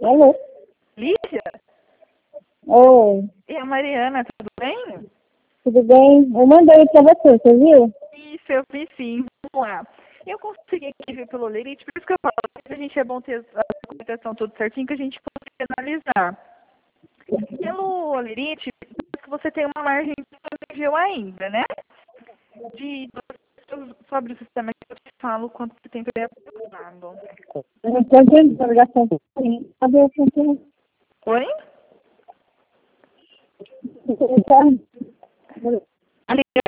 Alô? Lígia? Oi, E a Mariana, tudo bem? tudo bem? Eu mandei pra você viu? Isso, eu vi sim. Vamos lá. Eu consegui aqui ver pelo Lerite, por isso que eu falo que a gente é bom ter a documentação tudo certinho, que a gente consegue analisar. Pelo Lerite, que você tem uma margem disponível ainda, né? Sobre o sistema que eu te falo, quanto você tem pré-aprovado. Eu não tô entendendo a ligação. Cadê o funcionário? Oi? A ligação